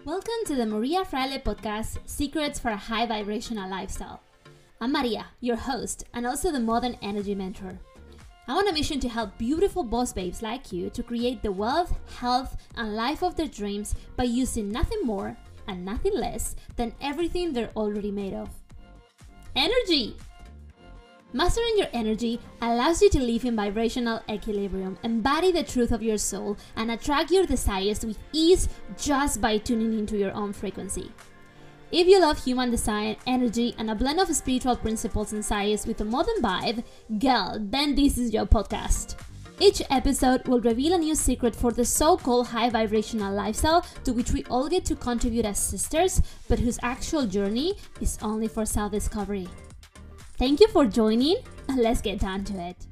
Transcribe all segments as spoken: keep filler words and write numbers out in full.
Welcome to the Maria Fraile podcast, Secrets for a High Vibrational Lifestyle. I'm Maria, your host, and also the Modern Energy Mentor. I'm on a mission to help beautiful boss babes like you to create the wealth, health, and life of their dreams by using nothing more and nothing less than everything they're already made of. Energy! Mastering your energy allows you to live in vibrational equilibrium, embody the truth of your soul, and attract your desires with ease just by tuning into your own frequency. If you love human design, energy, and a blend of spiritual principles and science with a modern vibe, girl, then this is your podcast. Each episode will reveal a new secret for the so-called high vibrational lifestyle to which we all get to contribute as sisters, but whose actual journey is only for self-discovery. Thank you for joining, and let's get down to it.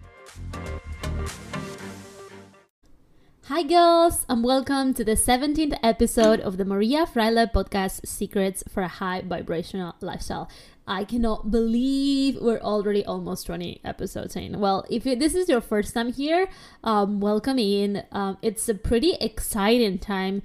Hi girls, and welcome to the seventeenth episode of the Maria Fraile podcast, Secrets for a High Vibrational Lifestyle. I cannot believe we're already almost twenty episodes in. Well, if it, this is your first time here, um, welcome in. Um, it's a pretty exciting time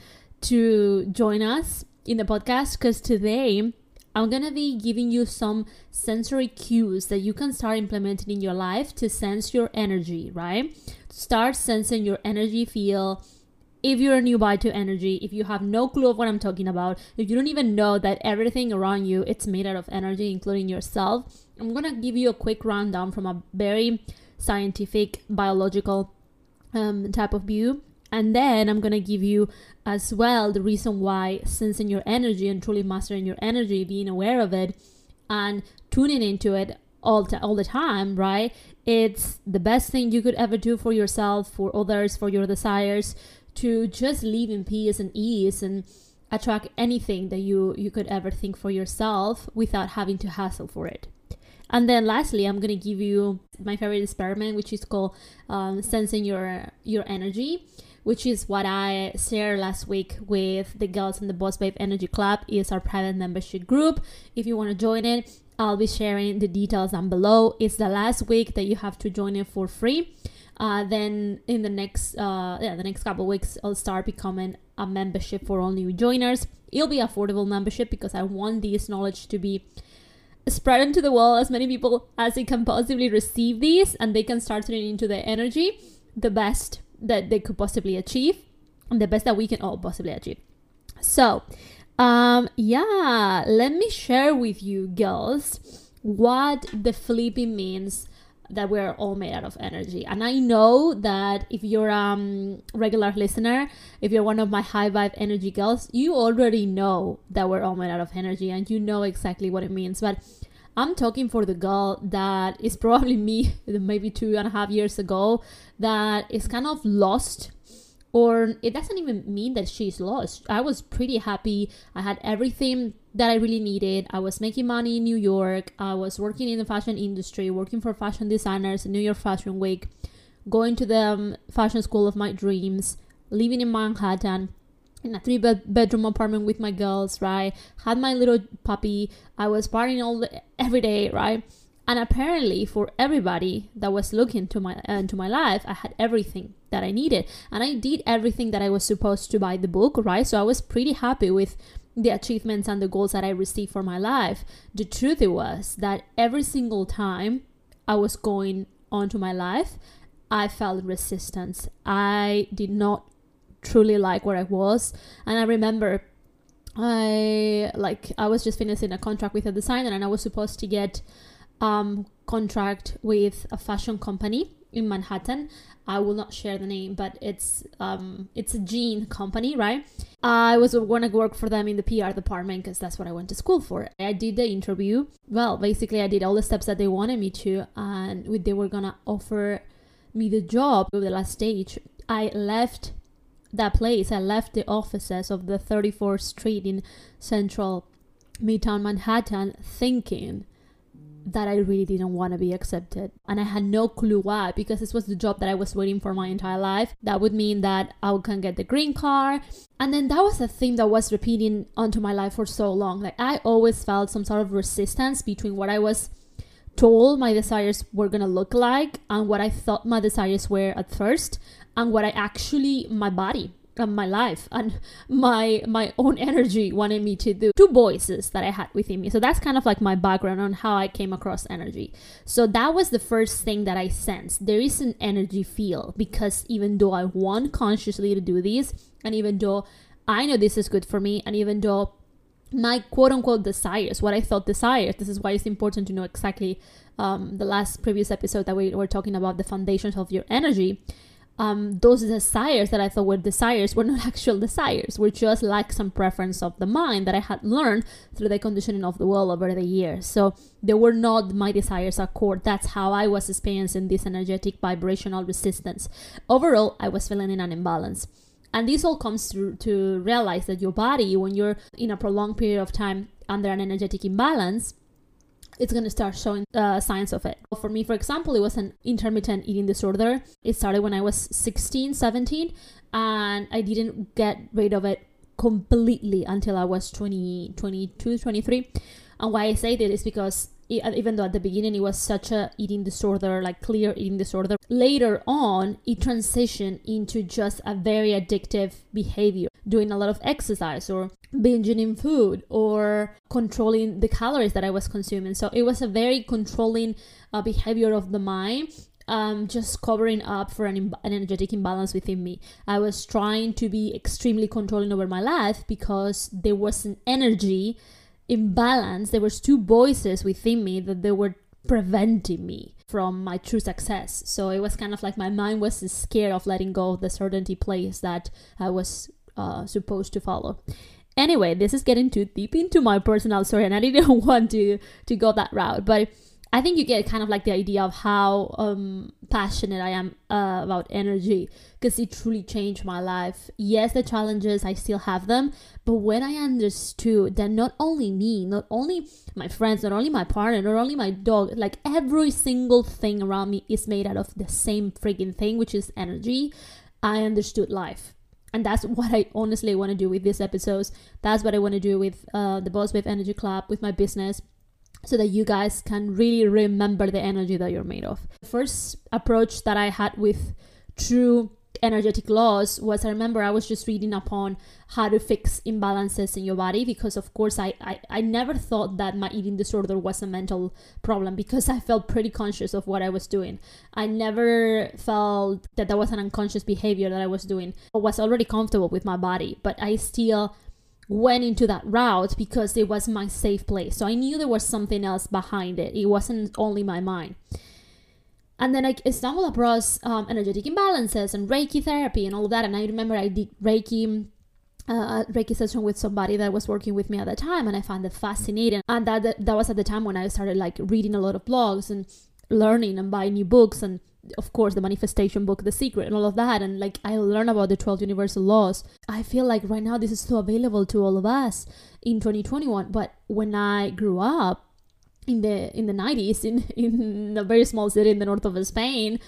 to join us in the podcast because today I'm going to be giving you some sensory cues that you can start implementing in your life to sense your energy, right? Start sensing your energy feel. If you're new by to energy, if you have no clue of what I'm talking about, if you don't even know that everything around you, it's made out of energy, including yourself, I'm going to give you a quick rundown from a very scientific, biological um, type of view. And then I'm going to give you as well the reason why sensing your energy and truly mastering your energy, being aware of it and tuning into it all, t- all the time, right? It's the best thing you could ever do for yourself, for others, for your desires, to just live in peace and ease and attract anything that you, you could ever think for yourself without having to hassle for it. And then lastly, I'm going to give you my favorite experiment, which is called um, sensing your your energy, which is what I shared last week with the girls in the Boss Babe Energy Club. It's our private membership group. If you want to join it, I'll be sharing the details down below. It's the last week that you have to join it for free. Uh, then in the next uh, yeah, the next couple of weeks, I'll start becoming a membership for all new joiners. It'll be affordable membership because I want this knowledge to be spread into the world, as many people as they can possibly receive these, and they can start turning into their energy the best that they could possibly achieve, and the best that we can all possibly achieve. So, um, yeah, let me share with you girls what the flipping means that we're all made out of energy. And I know that if you're a um, regular listener, if you're one of my high vibe energy girls, you already know that we're all made out of energy and you know exactly what it means. But I'm talking for the girl that is probably me, maybe two and a half years ago, that is kind of lost. Or it doesn't even mean that she's lost. I was pretty happy. I had everything that I really needed. I was making money in New York. I was working in the fashion industry, working for fashion designers in New York Fashion Week, going to the um, fashion school of my dreams, living in Manhattan in a three bed bedroom apartment with my girls, right? Had my little puppy. I was partying all the, every day, right? And apparently for everybody that was looking to my uh, into my life, I had everything that I needed. And I did everything that I was supposed to by the book, right? So I was pretty happy with the achievements and the goals that I received for my life. The truth it was that every single time I was going on to my life, I felt resistance. I did not truly like where I was. And I remember I like I was just finishing a contract with a designer, and I was supposed to get um contract with a fashion company in Manhattan. I will not share the name, but it's um it's a jean company, right? I was going to work for them in the P R department because that's what I went to school for. I did the interview. Well, basically I did all the steps that they wanted me to, and they were gonna offer me the job at the last stage. I left that place. I left the offices of the thirty-fourth Street in central Midtown Manhattan thinking that I really didn't want to be accepted. And I had no clue why, because this was the job that I was waiting for my entire life. That would mean that I can get the green card. And then that was a thing that was repeating onto my life for so long. Like I always felt some sort of resistance between what I was told my desires were going to look like and what I thought my desires were at first and what I actually, my body uh, my life and my my own energy wanted me to do. Two voices that I had within me. So that's kind of like my background on how I came across energy. So that was the first thing that I sensed. There is an energy field, because even though I want consciously to do this, and even though I know this is good for me, and even though my quote unquote desires, what I thought desires, this is why it's important to know exactly um, the last previous episode that we were talking about the foundations of your energy. Um, those desires that I thought were desires were not actual desires, were just like some preference of the mind that I had learned through the conditioning of the world over the years. So they were not my desires at core. That's how I was experiencing this energetic vibrational resistance. Overall, I was feeling in an imbalance. And this all comes through to realize that your body, when you're in a prolonged period of time under an energetic imbalance, it's going to start showing uh, signs of it. For me, for example, it was an intermittent eating disorder. It started when I was sixteen, seventeen, and I didn't get rid of it completely until I was twenty, twenty-two, twenty-three. And why I say that is because even though at the beginning it was such a eating disorder, like clear eating disorder, later on it transitioned into just a very addictive behavior, doing a lot of exercise or binging in food or controlling the calories that I was consuming. So it was a very controlling uh, behavior of the mind, um, just covering up for an, Im- an energetic imbalance within me. I was trying to be extremely controlling over my life because there was an energy imbalance. There was two voices within me that they were preventing me from my true success. So it was kind of like my mind was scared of letting go of the certainty place that I was uh, supposed to follow. Anyway, this is getting too deep into my personal story, and I didn't want to to go that route, but I think you get kind of like the idea of how um, passionate I am uh, about energy, because it truly changed my life. Yes, the challenges, I still have them, but when I understood that not only me, not only my friends, not only my partner, not only my dog, like every single thing around me is made out of the same freaking thing, which is energy, I understood life. And that's what I honestly want to do with these episodes. That's what I want to do with uh, the Boss Babe Energy Club, with my business, so that you guys can really remember the energy that you're made of. The first approach that I had with true energetic laws was, I remember I was just reading upon how to fix imbalances in your body, because of course I, I, I never thought that my eating disorder was a mental problem, because I felt pretty conscious of what I was doing. I never felt that that was an unconscious behavior that I was doing. I was already comfortable with my body, but I still went into that route because it was my safe place. So I knew there was something else behind it. It wasn't only my mind. And then I stumbled across um, energetic imbalances and Reiki therapy and all of that. And I remember I did Reiki, uh, Reiki session with somebody that was working with me at the time, and I found it fascinating. And that that was at the time when I started like reading a lot of blogs and learning and buying new books, and of course the manifestation book The Secret and all of that. And like I learned about the twelve universal laws. I feel like right now this is so available to all of us in twenty twenty-one, but when I grew up in the in the nineties in in a very small city in the north of Spain,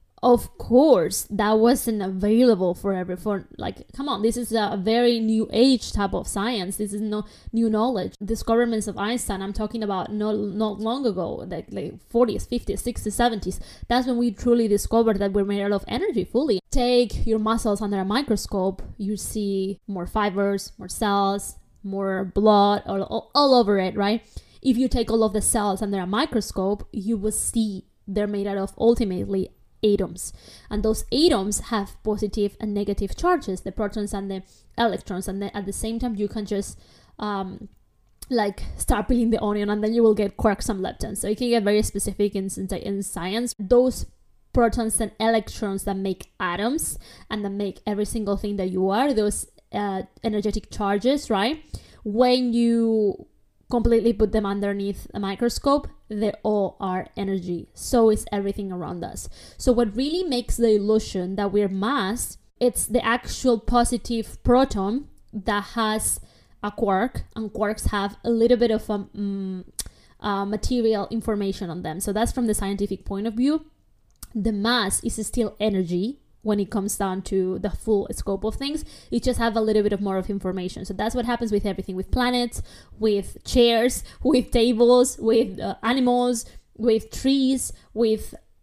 of course that wasn't available for everyone. Like, come on, this is a very new age type of science. This is no new knowledge. Discoveries of Einstein, I'm talking about not not long ago, like like forties, fifties, sixties, seventies. That's when we truly discovered that we're made out of energy fully. Take your muscles under a microscope, you see more fibers, more cells, more blood all, all, all over it, right? If you take all of the cells under a microscope, you will see they're made out of ultimately atoms. And those atoms have positive and negative charges, the protons and the electrons. And then at the same time, you can just um, like start peeling the onion, and then you will get quarks and leptons. So you can get very specific in, in science. Those protons and electrons that make atoms and that make every single thing that you are, those uh, energetic charges, right? When you completely put them underneath a microscope, they all are energy. So is everything around us. So what really makes the illusion that we're mass, it's the actual positive proton that has a quark, and quarks have a little bit of um, um, uh, material information on them. So that's from the scientific point of view. The mass is still energy when it comes down to the full scope of things. It just have a little bit of more of information. So that's what happens with everything, with planets, with chairs, with tables, with uh, animals, with trees, with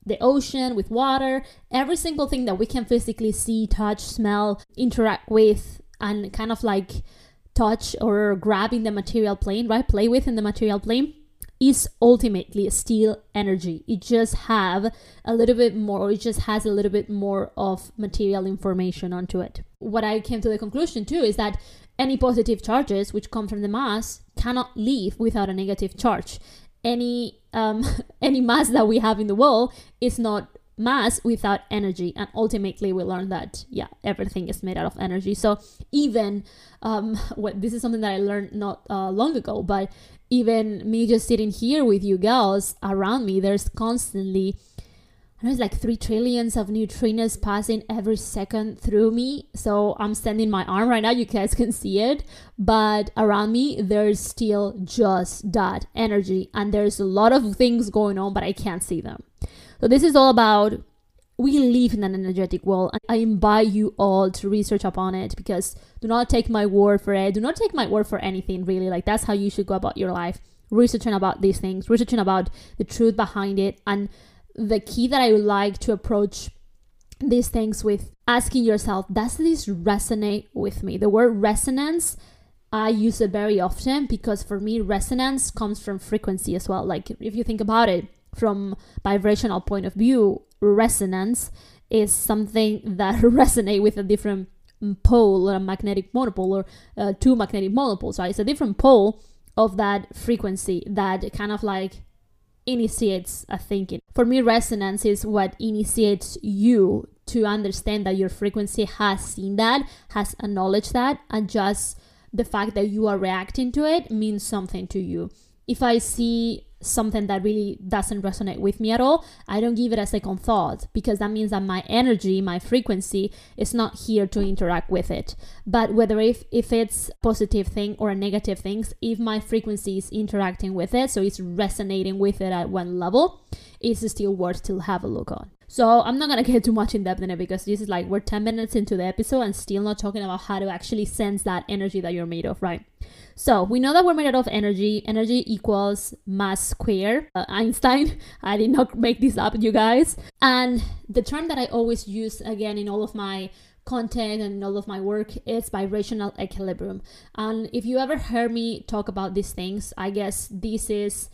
the ocean, with water, every single thing that we can physically see, touch, smell, interact with, and kind of like touch or grab in the material plane, right? Play with in the material plane, is ultimately still energy. It just have a little bit more, or it just has a little bit more of material information onto it. What I came to the conclusion too is that any positive charges which come from the mass cannot leave without a negative charge. Any um, any mass that we have in the world is not mass without energy, and ultimately we learn that yeah, everything is made out of energy. So even um, what this is something that I learned not uh, long ago, but even me just sitting here with you girls around me, there's constantly, there's like three trillions of neutrinos passing every second through me. So I'm standing my arm right now, you guys can see it, but around me there's still just that energy, and there's a lot of things going on, but I can't see them. So this is all about, we live in an energetic world, and I invite you all to research upon it, because do not take my word for it. Do not take my word for anything, really. Like, that's how you should go about your life, researching about these things, researching about the truth behind it. And the key that I would like to approach these things with, asking yourself, does this resonate with me? The word resonance, I use it very often, because for me, resonance comes from frequency as well. Like, if you think about it from vibrational point of view, resonance is something that resonate with a different pole, or a magnetic monopole, or uh, two magnetic monopoles, right? It's a different pole of that frequency that kind of like initiates a thinking. For me, resonance is what initiates you to understand that your frequency has seen that, has acknowledged that, and just the fact that you are reacting to it means something to you. If I see something that really doesn't resonate with me at all, I don't give it a second thought, because that means that my energy, my frequency is not here to interact with it. But whether if, if it's a positive thing or a negative thing, if my frequency is interacting with it, so it's resonating with it at one level, it's still worth to have a look on. So I'm not going to get too much in depth in it, because this is like, we're ten minutes into the episode and still not talking about how to actually sense that energy that you're made of, right? So we know that we're made out of energy. Energy equals mass square. Uh, Einstein, I did not make this up, you guys. And the term that I always use, again, in all of my content and all of my work, is vibrational equilibrium. And if you ever heard me talk about these things, I guess this is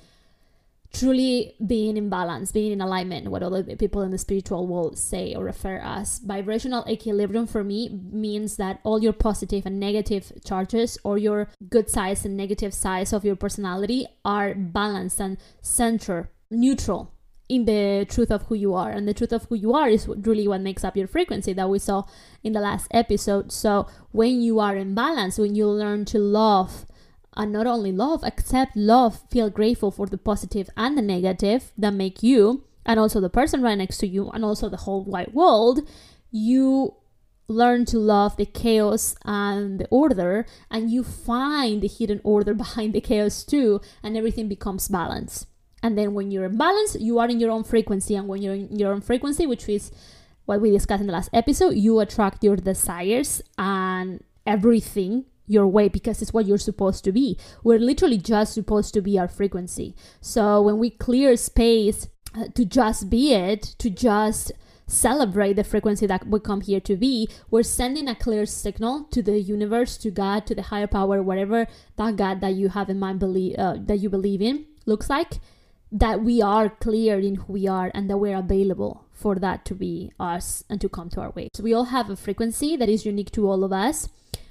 truly being in balance, being in alignment, what other people in the spiritual world say or refer as. Vibrational equilibrium for me means that all your positive and negative charges, or your good sides and negative sides of your personality, are balanced and centered, neutral in the truth of who you are. And the truth of who you are is really what makes up your frequency that we saw in the last episode. So when you are in balance, when you learn to love, and not only love, accept, love, feel grateful for the positive and the negative that make you, and also the person right next to you, and also the whole wide world, you learn to love the chaos and the order, and you find the hidden order behind the chaos too, and everything becomes balanced. And then when you're in balance, you are in your own frequency, and when you're in your own frequency, which is what we discussed in the last episode, you attract your desires and everything your way, because it's what you're supposed to be. We're literally just supposed to be our frequency. So when we clear space uh, to just be it, to just celebrate the frequency that we come here to be, we're sending a clear signal to the universe, to God, to the higher power, whatever that God that you have in mind, believe uh, that you believe in looks like, that we are clear in who we are, and that we're available for that to be us and to come to our way. So we all have a frequency that is unique to all of us,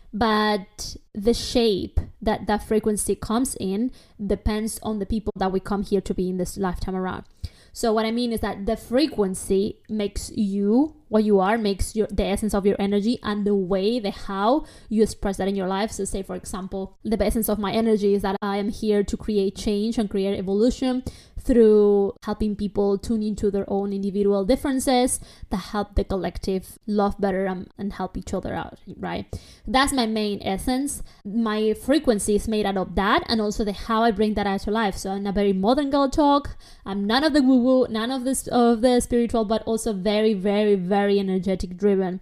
but the shape that that frequency comes in depends on the people that we come here to be in this lifetime around. So what I mean is that the frequency makes you what you are, makes your the essence of your energy, and the way, the how you express that in your life. So say, for example, the essence of my energy is that I am here to create change and create evolution through helping people tune into their own individual differences that help the collective love better and, and help each other out, right? That's my main essence. My frequency is made out of that, and also the how I bring that out to life. So I'm a very modern girl talk. I'm none of the woo-woo, none of this of the spiritual, but also very, very, very energetic driven.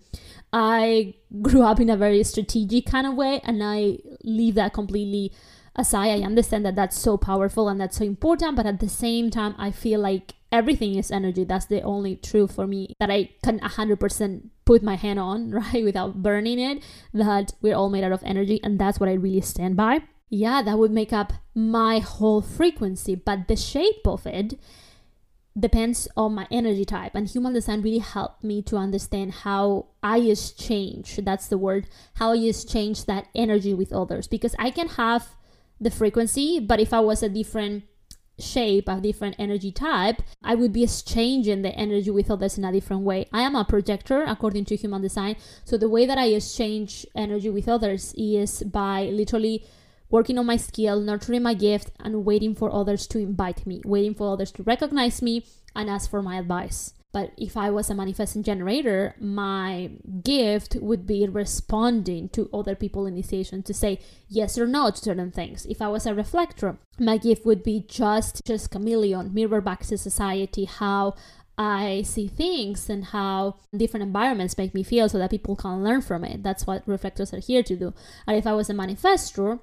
I grew up in a very strategic kind of way, and I leave that completely aside. I understand that that's so powerful and that's so important, but at the same time, I feel like everything is energy. That's the only truth for me that I can one hundred percent put my hand on, right, without burning it, that we're all made out of energy, and that's what I really stand by. Yeah, that would make up my whole frequency, but the shape of it depends on my energy type, and human design really helped me to understand how I exchange, that's the word, how I exchange that energy with others, because I can have the frequency, but if I was a different shape, a different energy type, I would be exchanging the energy with others in a different way. I am a projector according to human design, so the way that I exchange energy with others is by literally working on my skill, nurturing my gift, and waiting for others to invite me, waiting for others to recognize me and ask for my advice. But if I was a manifesting generator, my gift would be responding to other people's initiation to say yes or no to certain things. If I was a reflector, my gift would be just, just chameleon, mirror back to society, how I see things and how different environments make me feel so that people can learn from it. That's what reflectors are here to do. And if I was a manifestor,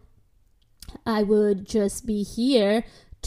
I would just be here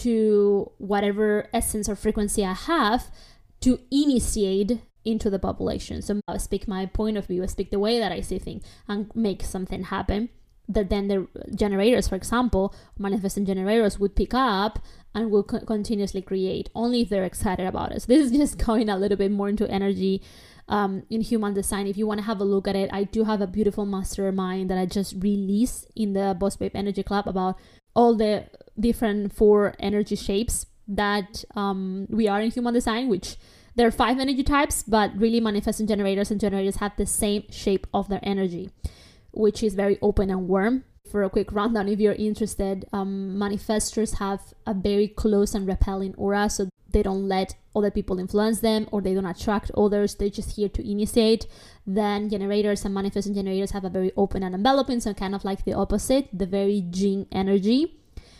to whatever essence or frequency I have to initiate into the population. So I speak my point of view, I speak the way that I see things and make something happen that then the generators, for example, manifesting generators would pick up and will co- continuously create only if they're excited about it. So this is just going a little bit more into energy um, in human design. If you want to have a look at it, I do have a beautiful mastermind that I just released in the Boss Babe Energy Club about all the different four energy shapes that um, we are in human design, which there are five energy types, but really manifesting generators and generators have the same shape of their energy, which is very open and warm. For a quick rundown, if you're interested, um, manifestors have a very close and repelling aura, so they don't let other people influence them or they don't attract others. They're just here to initiate. Then generators and manifesting generators have a very open and enveloping, so kind of like the opposite, the very yin energy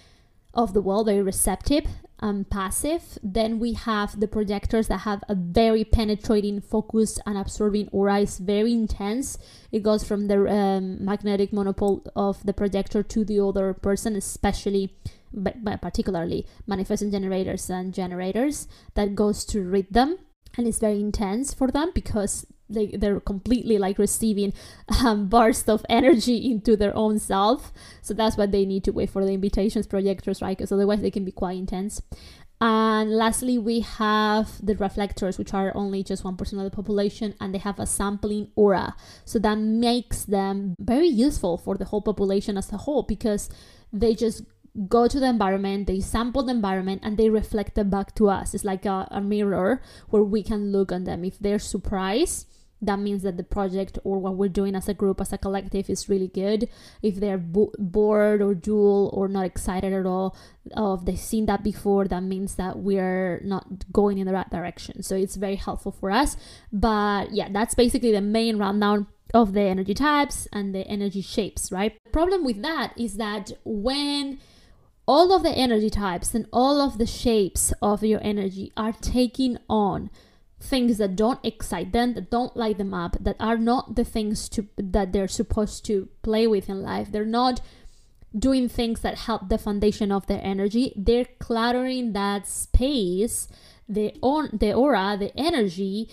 of the world, very receptive and passive. Then we have the projectors that have a very penetrating, focused and absorbing aura. It's very intense. It goes from the um, magnetic monopole of the projector to the other person, especially but, but particularly manifesting generators and generators, that goes to read them, and it's very intense for them because they, they're completely like receiving um, bursts of energy into their own self. So that's what they need to wait for the invitations, projectors, right? Because otherwise they can be quite intense. And lastly, we have the reflectors, which are only just one percent of the population, and they have a sampling aura. So that makes them very useful for the whole population as a whole, because they just go to the environment, they sample the environment, and they reflect it back to us. It's like a, a mirror where we can look on them. If they're surprised, that means that the project or what we're doing as a group, as a collective, is really good. If they're bo- bored or dull or not excited at all, or if they've seen that before, that means that we're not going in the right direction. So it's very helpful for us. But yeah, that's basically the main rundown of the energy types and the energy shapes, right? The problem with that is that when all of the energy types and all of the shapes of your energy are taking on things that don't excite them, that don't light them up, that are not the things to that they're supposed to play with in life, they're not doing things that help the foundation of their energy, they're cluttering that space, the on the aura, the energy,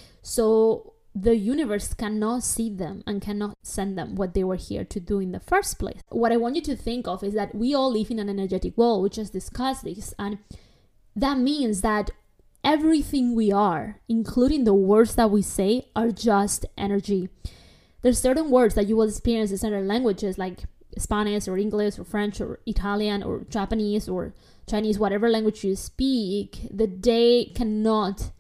so the universe cannot see them and cannot send them what they were here to do in the first place. What I want you to think of is that we all live in an energetic world. We just discussed this, and that means that everything we are, including the words that we say, are just energy. There's certain words that you will experience in certain languages, like Spanish or English or French or Italian or Japanese or Chinese, whatever language you speak, that they cannot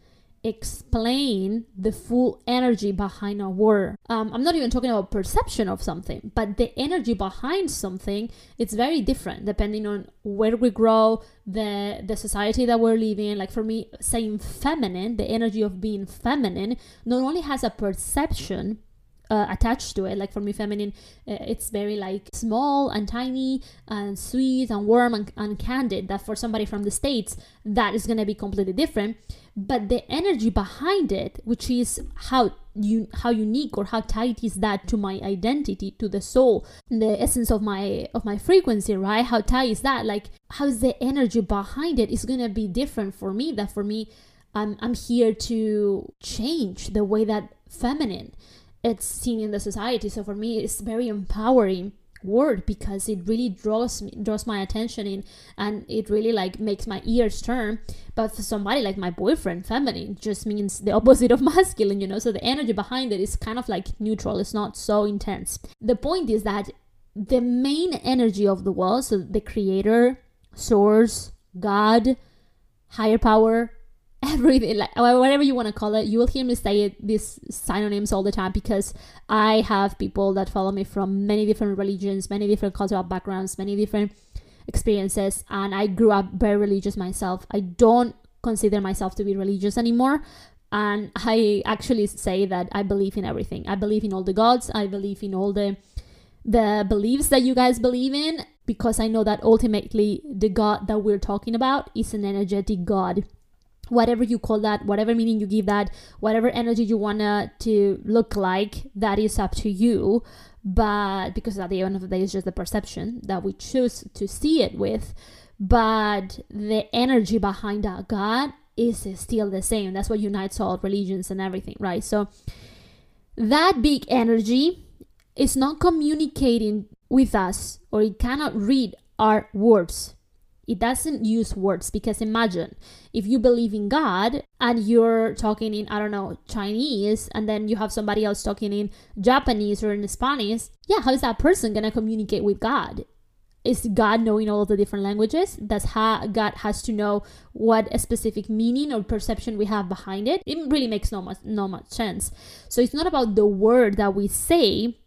explain the full energy behind a word. Um, I'm not even talking about perception of something, but the energy behind something, it's very different depending on where we grow, the the society that we're living in. Like for me, saying feminine, the energy of being feminine, not only has a perception Uh, attached to it. Like for me, feminine, uh, it's very like small and tiny and sweet and warm and, and candid. That for somebody from the States, that is going to be completely different. But the energy behind it, which is how you how unique or how tight is that to my identity, to the soul, the essence of my of my frequency, right? How tight is that? Like, how's the energy behind it is going to be different for me. That for me, I'm, I'm here to change the way that feminine it's seen in the society. So for me, it's very empowering word because it really draws me draws my attention in, and it really like makes my ears turn. But for somebody like my boyfriend, feminine just means the opposite of masculine, you know, so the energy behind it is kind of like neutral. It's not so intense. The point is that the main energy of the world, so the creator, source, God, higher power, everything, like whatever you want to call it, you will hear me say it, these synonyms all the time, because I have people that follow me from many different religions, many different cultural backgrounds, many different experiences, and I grew up very religious myself. I don't consider myself to be religious anymore, and I actually say that I believe in everything. I believe in all the gods. I believe in all the the beliefs that you guys believe in, because I know that ultimately the God that we're talking about is an energetic God. Whatever you call that, whatever meaning you give that, whatever energy you want to look like, that is up to you. But because at the end of the day, it's just the perception that we choose to see it with. But the energy behind that God is still the same. That's what unites all religions and everything, right? So that big energy is not communicating with us, or it cannot read our words. It doesn't use words, because imagine if you believe in God and you're talking in, I don't know, Chinese, and then you have somebody else talking in Japanese or in Spanish. Yeah, how is that person going to communicate with God? Is God knowing all of the different languages? That's how God has to know what a specific meaning or perception we have behind it. It really makes no much, no much sense. So it's not about the word that we say.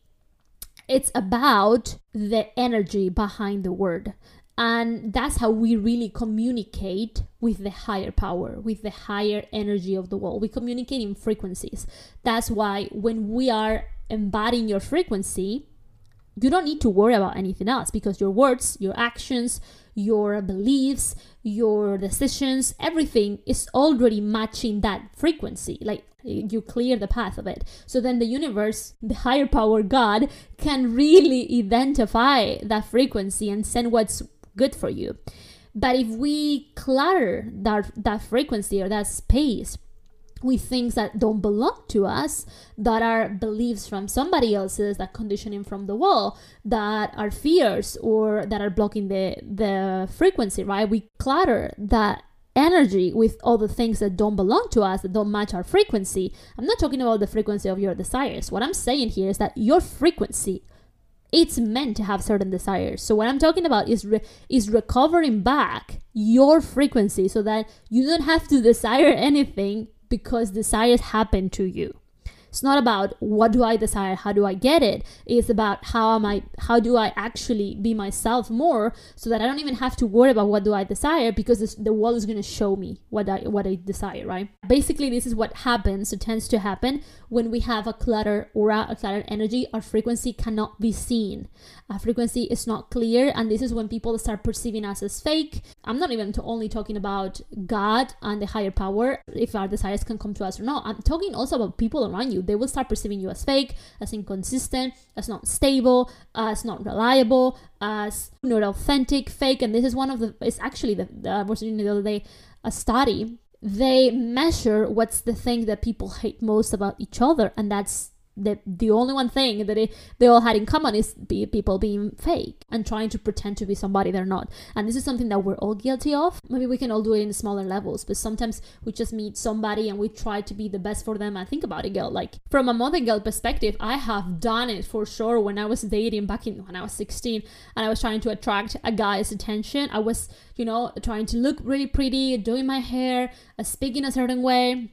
It's about the energy behind the word. And that's how we really communicate with the higher power, with the higher energy of the world. We communicate in frequencies. That's why when we are embodying your frequency, you don't need to worry about anything else, because your words, your actions, your beliefs, your decisions, everything is already matching that frequency. Like, you clear the path of it. So then the universe, the higher power, God, can really identify that frequency and send what's good for you. But if we clutter that that frequency or that space with things that don't belong to us, that are beliefs from somebody else's, that conditioning from the wall, that are fears, or that are blocking the the frequency, right? We clutter that energy with all the things that don't belong to us, that don't match our frequency. I'm not talking about the frequency of your desires. What I'm saying here is that your frequency, it's meant to have certain desires. So what I'm talking about is re- is recovering back your frequency, so that you don't have to desire anything because desires happen to you. It's not about what do I desire, how do I get it. It's about how am I, how do I actually be myself more, so that I don't even have to worry about what do I desire, because this, the world is going to show me what I what I desire, right? Basically, this is what happens, it tends to happen when we have a clutter aura, a cluttered energy. Our frequency cannot be seen. Our frequency is not clear, and this is when people start perceiving us as fake. I'm not even to only talking about God and the higher power, if our desires can come to us or not. I'm talking also about people around you. They will start perceiving you as fake, as inconsistent, as not stable, as not reliable, as not authentic, fake. And this is one of the, it's actually, the, the I was reading the other day, a study. They measure what's the thing that people hate most about each other, and that's the the only one thing that it, they all had in common is be, people being fake and trying to pretend to be somebody they're not. And this is something that we're all guilty of. Maybe we can all do it in smaller levels, but sometimes we just meet somebody and we try to be the best for them. And think about it, girl, like from a modern girl perspective, I have done it for sure. When I was dating back in when I was sixteen and I was trying to attract a guy's attention, I was, you know, trying to look really pretty, doing my hair, uh, speaking a certain way,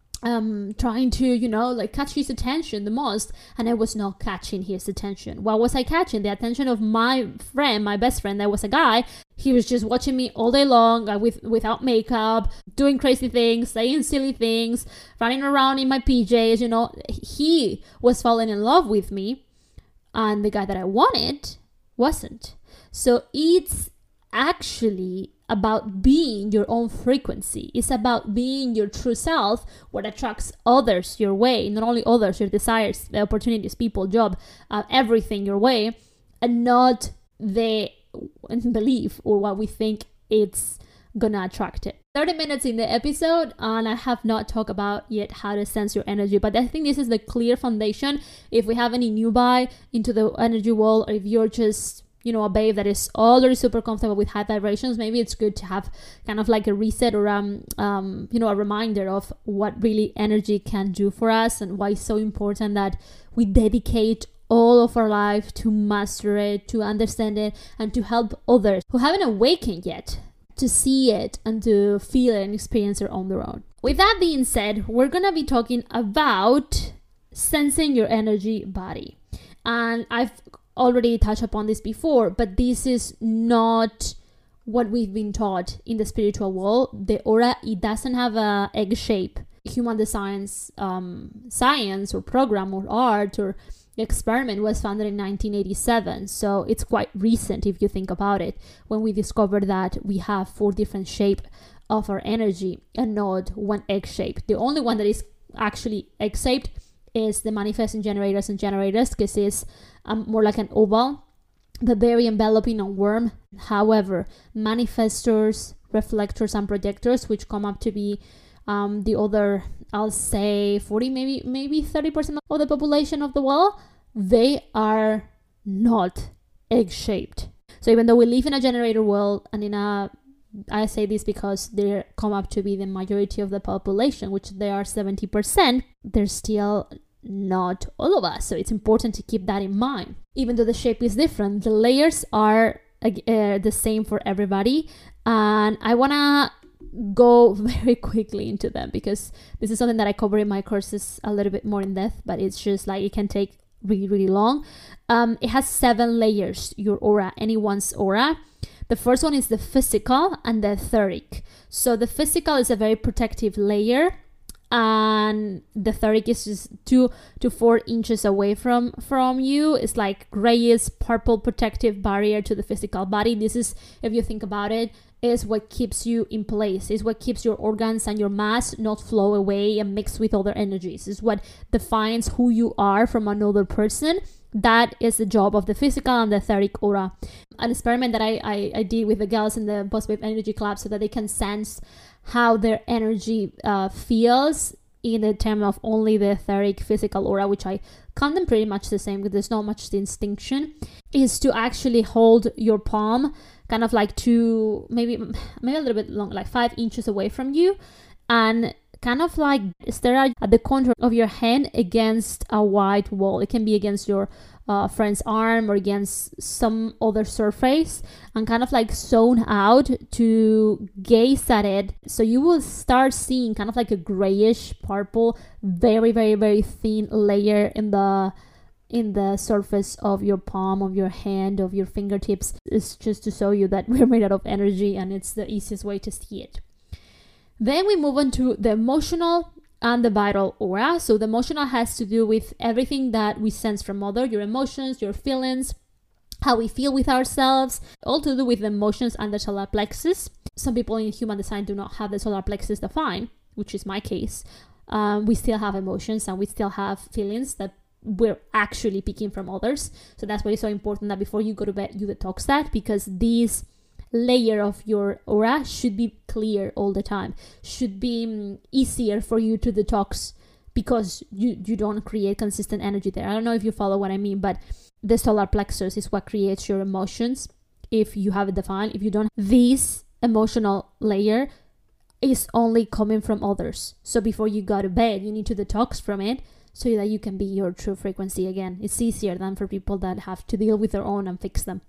um trying to, you know, like catch his attention the most, and I was not catching his attention. What was I catching? The attention of my friend, my best friend, that was a guy. He was just watching me all day long, uh, with without makeup, doing crazy things, saying silly things, running around in my P Js, you know. He was falling in love with me, and the guy that I wanted wasn't. So it's actually about being your own frequency. It's about being your true self, what attracts others your way, not only others, your desires, the opportunities, people, job, uh, everything your way, and not the belief or what we think it's gonna attract it. thirty minutes in the episode, and I have not talked about yet how to sense your energy, but I think this is the clear foundation. If we have any new buy into the energy wall, or if you're just, you know, a babe that is already super comfortable with high vibrations, maybe it's good to have kind of like a reset or um, um you know, a reminder of what really energy can do for us, and why it's so important that we dedicate all of our life to master it, to understand it, and to help others who haven't awakened yet to see it and to feel it and experience it on their own. With that being said, we're gonna be talking about sensing your energy body. And I've already touched upon this before, but this is not what we've been taught in the spiritual world. The aura, it doesn't have a egg shape. Human design um, science or program or art or experiment was founded in nineteen eighty-seven, so it's quite recent if you think about it, when we discovered that we have four different shapes of our energy and not one egg shape. The only one that is actually egg shaped is the manifesting generators and generators, because it's um, more like an oval, but very enveloping and warm. However, manifestors, reflectors, and projectors, which come up to be um, the other, I'll say forty, maybe maybe thirty percent of the population of the world, they are not egg-shaped. So even though we live in a generator world, and in a, I say this because they come up to be the majority of the population, which they are seventy percent, they're still not all of us. So it's important to keep that in mind. Even though the shape is different, the layers are uh, the same for everybody. And I want to go very quickly into them, because this is something that I cover in my courses a little bit more in depth, but it's just like it can take really really long. Um, it has seven layers, your aura, anyone's aura. The first one is the physical and the etheric. So the physical is a very protective layer, and the etheric is just two to four inches away from from you. It's like grayish purple protective barrier to the physical body. This is, if you think about it, is what keeps you in place, is what keeps your organs and your mass not flow away and mix with other energies. Is what defines who you are from another person. That is the job of the physical and the etheric aura. An experiment that I, I, I did with the girls in the Boss Babe Energy Club, so that they can sense how their energy uh, feels in the term of only the etheric physical aura, which I count them pretty much the same because there's not much distinction, is to actually hold your palm kind of like two, maybe maybe a little bit long, like five inches away from you, and kind of like stare at the contour of your hand against a white wall. It can be against your uh, friend's arm or against some other surface, and kind of like zone out to gaze at it. So you will start seeing kind of like a grayish purple, very very very thin layer in the in the surface of your palm, of your hand, of your fingertips. It's just to show you that we're made out of energy, and it's the easiest way to see it. Then we move on to the emotional and the vital aura. So the emotional has to do with everything that we sense from other, your emotions, your feelings, how we feel with ourselves, all to do with the emotions and the solar plexus. Some people in human design do not have the solar plexus defined, which is my case. Um, we still have emotions and we still have feelings that we're actually picking from others. So that's why it's so important that before you go to bed, you detox that, because these layer of your aura should be clear all the time, should be um, easier for you to detox, because you you don't create consistent energy there. I don't know if you follow what I mean, but the solar plexus is what creates your emotions. If you have it defined, if you don't, this emotional layer is only coming from others. So before you go to bed, you need to detox from it, so that you can be your true frequency again. It's easier than for people that have to deal with their own and fix them.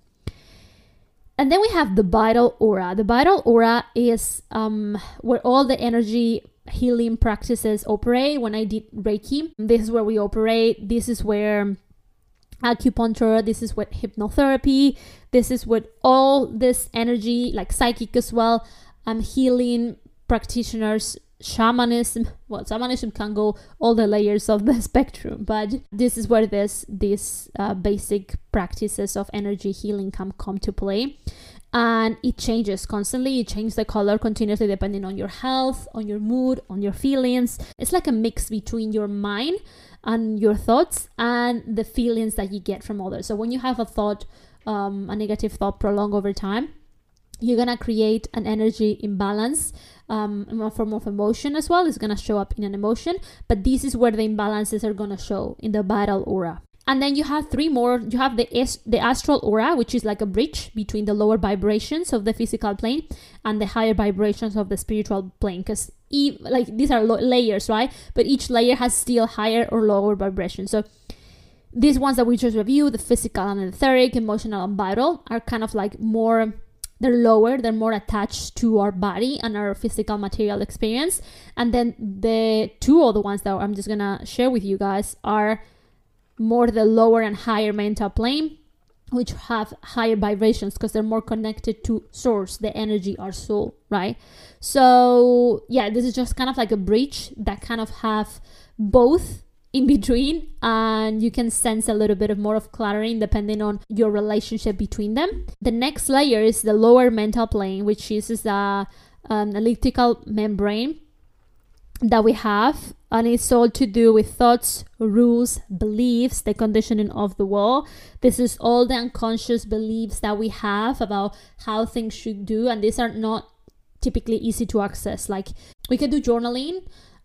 And then we have the vital aura. The vital aura is um, where all the energy healing practices operate. When I did Reiki, this is where we operate. This is where acupuncture, this is what hypnotherapy, this is what all this energy, like psychic as well, um, healing practitioners, shamanism. Well, shamanism can go all the layers of the spectrum, but this is where this these uh, basic practices of energy healing can come to play. And it changes constantly. It changes the color continuously depending on your health, on your mood, on your feelings. It's like a mix between your mind and your thoughts and the feelings that you get from others. So when you have a thought, um, a negative thought prolonged over time, you're gonna create an energy imbalance, um, in a form of emotion as well. It's gonna show up in an emotion, but this is where the imbalances are gonna show, in the vital aura. And then you have three more. You have the the astral aura, which is like a bridge between the lower vibrations of the physical plane and the higher vibrations of the spiritual plane. Because e- like these are lo- layers, right? But each layer has still higher or lower vibrations. So these ones that we just reviewed, the physical and etheric, emotional and vital, are kind of like more, they're lower, they're more attached to our body and our physical material experience. And then the two other ones that I'm just gonna share with you guys are more the lower and higher mental plane, which have higher vibrations because they're more connected to source, the energy, our soul, right? So yeah, this is just kind of like a bridge that kind of have both in between, and you can sense a little bit of more of clarity depending on your relationship between them. The next layer is the lower mental plane, which is, is a, an elliptical membrane that we have, and it's all to do with thoughts, rules, beliefs, the conditioning of the world. This is all the unconscious beliefs that we have about how things should do, and these are not typically easy to access. Like, we can do journaling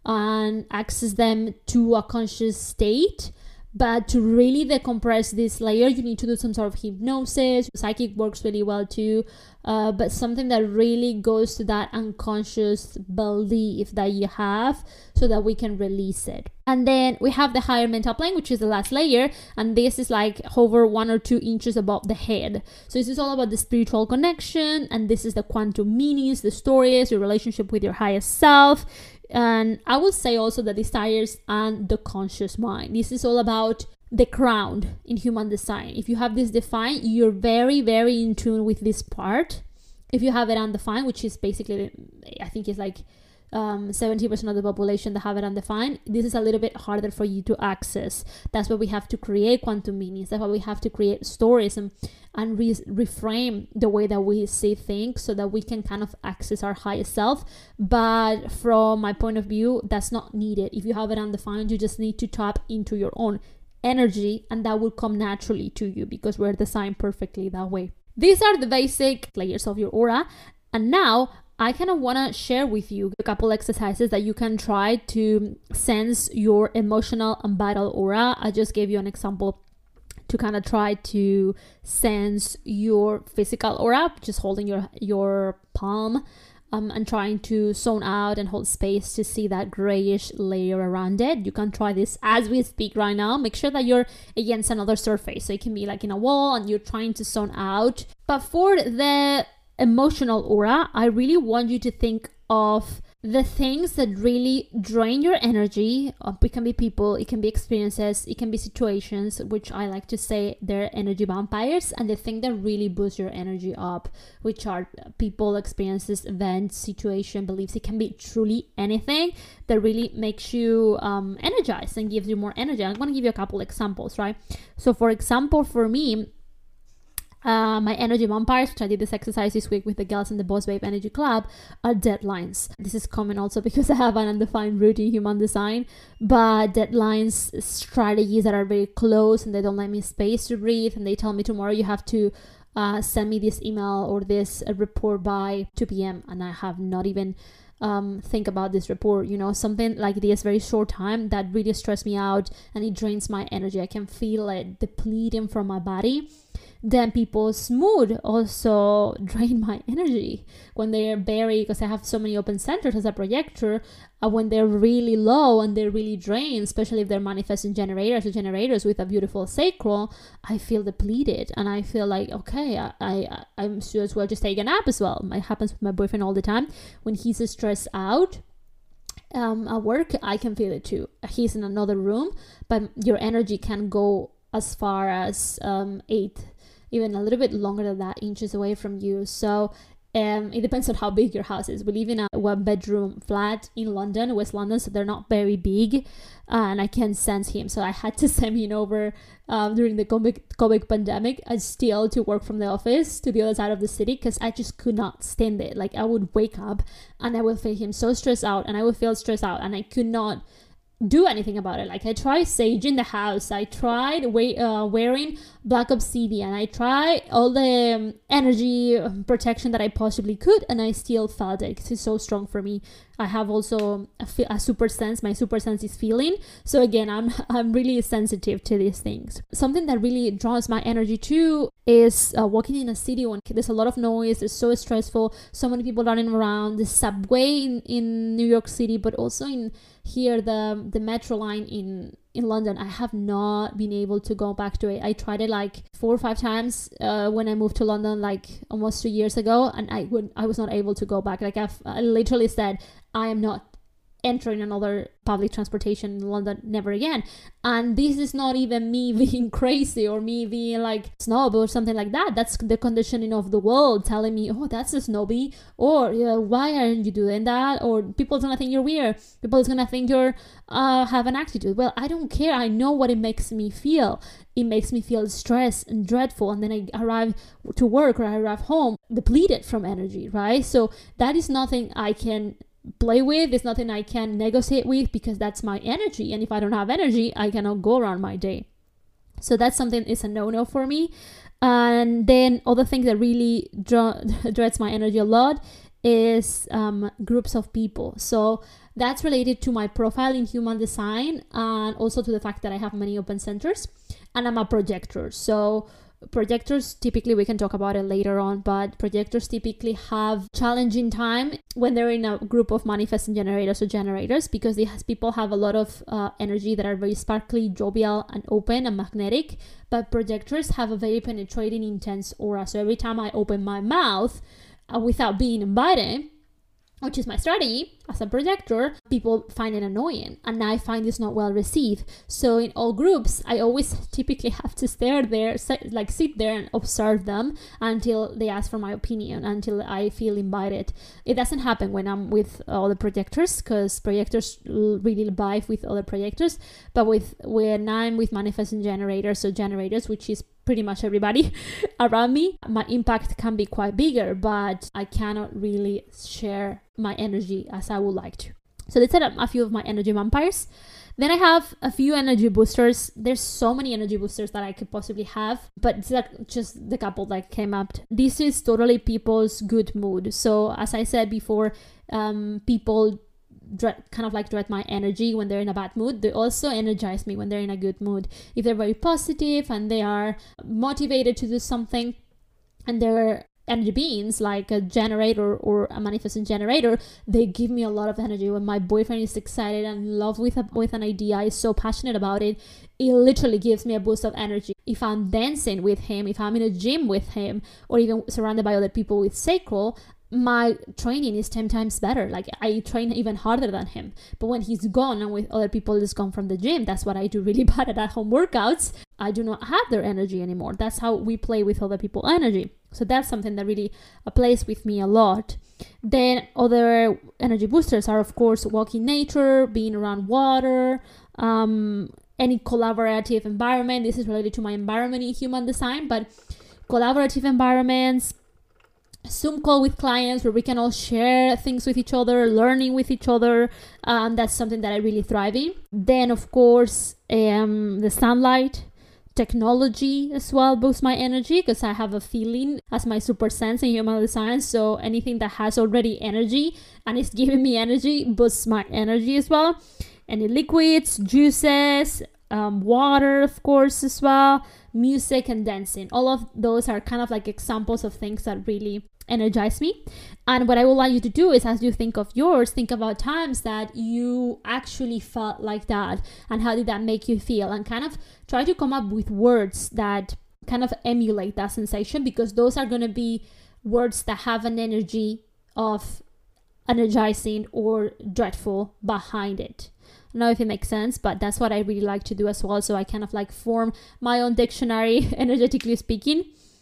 and access them to a conscious state, but to really decompress this layer, you need to do some sort of hypnosis. Psychic works really well too, uh, but something that really goes to that unconscious belief that you have, so that we can release it. And then we have the higher mental plane, which is the last layer, and this is like hover one or two inches above the head. So this is all about the spiritual connection, and this is the quantum meanings, the stories, your relationship with your highest self. And I will say also the desires and the conscious mind. This is all about the crown in human design. If you have this defined, you're very, very in tune with this part. If you have it undefined, which is basically, I think it's like um, seventy percent of the population that have it undefined, this is a little bit harder for you to access. That's why we have to create quantum meanings. That's why we have to create stories and, and re- reframe the way that we see things, so that we can kind of access our highest self. But from my point of view, that's not needed. If you have it undefined, you just need to tap into your own energy, and that will come naturally to you, because we're designed perfectly that way. These are the basic layers of your aura. And now I kind of want to share with you a couple exercises that you can try to sense your emotional and vital aura. I just gave you an example to kind of try to sense your physical aura, just holding your your palm um, and trying to zone out and hold space to see that grayish layer around it. You can try this as we speak right now. Make sure that you're against another surface. So it can be like in a wall and you're trying to zone out. But for the emotional aura, I really want you to think of the things that really drain your energy. It can be people, it can be experiences, it can be situations, which I like to say they're energy vampires, and the thing that really boosts your energy up, which are people, experiences, events, situation, beliefs. It can be truly anything that really makes you um, energized and gives you more energy. I'm going to give you a couple examples, right? So for example, for me, Uh, my energy vampires, which I did this exercise this week with the girls in the Boss Babe Energy Club, are deadlines. This is common also because I have an undefined root in human design, but deadlines, strategies that are very close and they don't let me space to breathe, and they tell me tomorrow you have to uh, send me this email or this uh, report by two p.m. and I have not even um think about this report, you know, something like this, very short time, that really stress me out and it drains my energy. I can feel it depleting from my body. Then people's mood also drain my energy when they're very, because I have so many open centers as a projector, uh, when they're really low and they're really drained, especially if they're manifesting generators or generators with a beautiful sacral, I feel depleted and I feel like, okay, I, I, I'm sure as well just take a nap as well. It happens with my boyfriend all the time. When he's stressed out um, at work, I can feel it too. He's in another room, but your energy can go as far as um, eight even a little bit longer than that, inches away from you. So um, it depends on how big your house is. We live in a one bedroom flat in London, West London, so they're not very big, uh, and I can sense him. So I had to send him over um, during the COVID, COVID pandemic, and still to work from the office to the other side of the city, because I just could not stand it. Like I would wake up and I would feel him so stressed out, and I would feel stressed out, and I could not do anything about it. Like I tried sage in the house, I tried wa- uh, wearing black obsidian, I tried all the um, energy protection that I possibly could, and I still felt it because it's so strong for me. I have also a, fe- a super sense. My super sense is feeling. So again, I'm I'm really sensitive to these things. Something that really draws my energy too is uh, walking in a city when there's a lot of noise. It's so stressful. So many people running around. The subway in, in New York City, but also in here the the metro line in in London. I have not been able to go back to it. I tried it like four or five times uh, when I moved to London like almost two years ago, and I would I was not able to go back. Like I've, I literally said, I am not entering another public transportation in London, never again. And this is not even me being crazy or me being like snob or something like that. That's the conditioning of the world telling me, oh, that's a snobby, or yeah, why aren't you doing that? Or people's gonna think you're weird. People's gonna think you're uh have an attitude. Well, I don't care. I know what it makes me feel. It makes me feel stressed and dreadful, and then I arrive to work or I arrive home depleted from energy, right? So that is nothing I can play with. It's nothing I can negotiate with, because that's my energy, and if I don't have energy, I cannot go around my day. So that's something is a no-no for me. And then other thing that really draw, dreads my energy a lot is um, groups of people. So that's related to my profile in human design, and also to the fact that I have many open centers and I'm a projector. So projectors typically, we can talk about it later on, but projectors typically have challenging time when they're in a group of manifesting generators or generators, because these people have a lot of uh, energy that are very sparkly, jovial and open and magnetic, but projectors have a very penetrating, intense aura. So every time I open my mouth uh, without being invited, which is my strategy as a projector, people find it annoying, and I find it's not well received. So in all groups, I always typically have to stare there, like sit there and observe them until they ask for my opinion, until I feel invited. It doesn't happen when I'm with other projectors, because projectors really vibe with other projectors, but with when I'm with manifesting generators or generators, which is pretty much everybody around me, my impact can be quite bigger, but I cannot really share my energy as I would like to. So let's set up a few of my energy vampires. Then I have a few energy boosters. There's so many energy boosters that I could possibly have, but it's like just the couple that came up. This is totally people's good mood. So as I said before, um, people Dread, kind of like dread my energy when they're in a bad mood. They also energize me when they're in a good mood. If they're very positive and they are motivated to do something, and they're energy beings like a generator or a manifesting generator, they give me a lot of energy. When my boyfriend is excited and in love with a, with an idea, is so passionate about it, it literally gives me a boost of energy. If I'm dancing with him, if I'm in a gym with him, or even surrounded by other people with sacral, my training is ten times better. Like I train even harder than him. But when he's gone and with other people is gone from the gym, that's what I do really bad at home workouts. I do not have their energy anymore. That's how we play with other people's energy. So that's something that really uh, plays with me a lot. Then other energy boosters are, of course, walking nature, being around water, um, any collaborative environment. This is related to my environment in human design, but collaborative environments, Zoom call with clients where we can all share things with each other, learning with each other. Um, that's something that I really thrive in. Then, of course, um, the sunlight, technology as well boosts my energy, because I have a feeling as my super sense in human design. So anything that has already energy and is giving me energy boosts my energy as well. Any liquids, juices, um, water, of course, as well. Music and dancing. All of those are kind of like examples of things that really energize me. And what I would like you to do is, as you think of yours, think about times that you actually felt like that, and how did that make you feel, and kind of try to come up with words that kind of emulate that sensation, because those are going to be words that have an energy of energizing or dreadful behind it. I don't know if it makes sense, but that's what I really like to do as well. So I kind of like form my own dictionary, energetically speaking.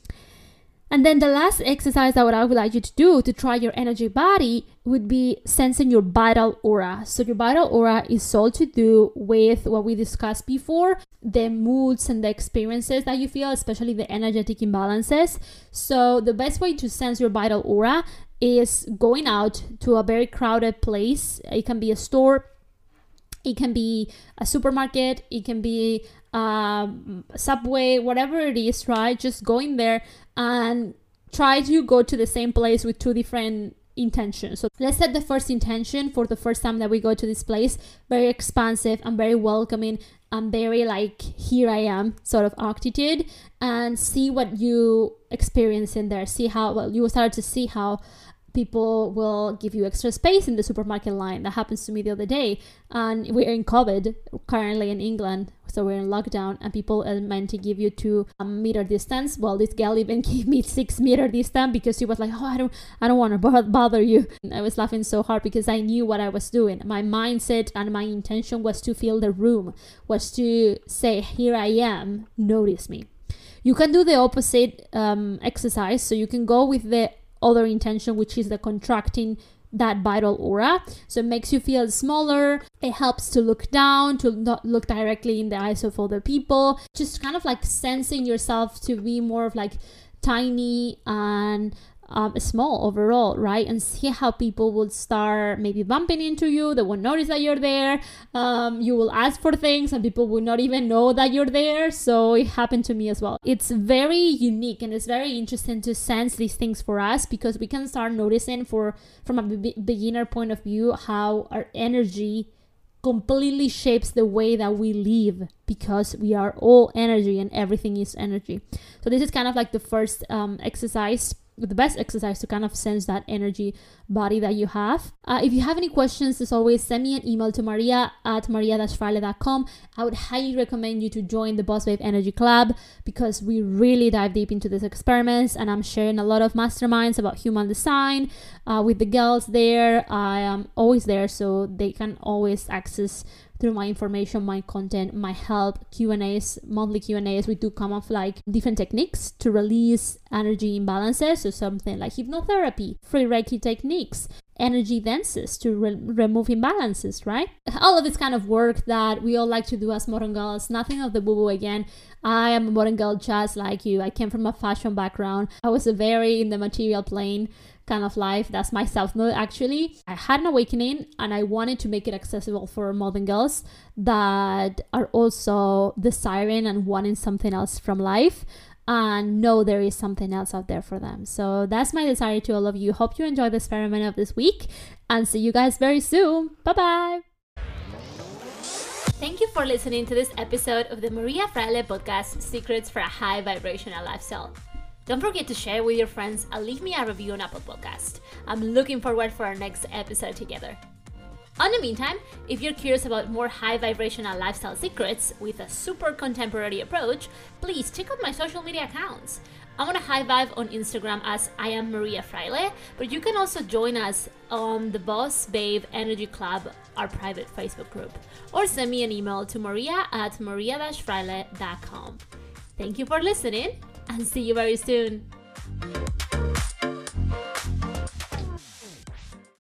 And then the last exercise that I would like you to do to try your energy body would be sensing your vital aura. So your vital aura is all to do with what we discussed before, the moods and the experiences that you feel, especially the energetic imbalances. So the best way to sense your vital aura is going out to a very crowded place. It can be a store, It can be a supermarket, it can be um, Subway, whatever it is, right? Just go in there and try to go to the same place with two different intention. So let's set the first intention for the first time that we go to this place, very expansive and very welcoming and very like, here I am sort of attitude, and see what you experience in there. See how, well, you will start to see how people will give you extra space in the supermarket line. That happens to me the other day, and we're in COVID currently in England, so we're in lockdown, and people are meant to give you two um, meter distance. Well, this girl even gave me six meter distance because she was like, oh, I don't I don't want to bother you. And I was laughing so hard because I knew what I was doing. My mindset and my intention was to fill the room, was to say, here I am, notice me. You can do the opposite um, exercise, so you can go with the other intention, which is the contracting that vital aura. So it makes you feel smaller. It helps to look down, to not look directly in the eyes of other people. Just kind of like sensing yourself to be more of like tiny and um, small overall, right? And see how people will start maybe bumping into you. They won't notice that you're there. Um, you will ask for things and people will not even know that you're there. So it happened to me as well. It's very unique and it's very interesting to sense these things for us, because we can start noticing for from a be- beginner point of view how our energy completely shapes the way that we live, because we are all energy and everything is energy. So this is kind of like the first um, exercise, the best exercise to kind of sense that energy body that you have. Uh, if you have any questions, as always, send me an email to maria at maria dash fraile dot com. I would highly recommend you to join the Boss Babe Energy Club, because we really dive deep into these experiments, and I'm sharing a lot of masterminds about human design uh, with the girls there. I am always there, so they can always access through my information, my content, my help, Q and A's, monthly Q and A's. We do come up like different techniques to release energy imbalances. So something like hypnotherapy, free Reiki techniques, energy dances to re- remove imbalances, right? All of this kind of work that we all like to do as modern girls. Nothing of the boo-boo again. I am a modern girl just like you. I came from a fashion background. I was a very in the material plane kind of life. That's my self-note actually. I had an awakening and I wanted to make it accessible for modern girls that are also desiring and wanting something else from life, and know there is something else out there for them. So that's my desire to all of you. Hope you enjoy the experiment of this week, and see you guys very soon. Bye-bye. Thank you for listening to this episode of the Maria Fraile podcast, Secrets for a High Vibrational Lifestyle. Don't forget to share with your friends and leave me a review on Apple Podcast. I'm looking forward for our next episode together. In the meantime, if you're curious about more high vibrational lifestyle secrets with a super contemporary approach, please check out my social media accounts. I'm on a high vibe on Instagram as I am Maria Fraile, but you can also join us on the Boss Babe Energy Club, our private Facebook group, or send me an email to maria at maria dash fraile dot com. Thank you for listening, and see you very soon.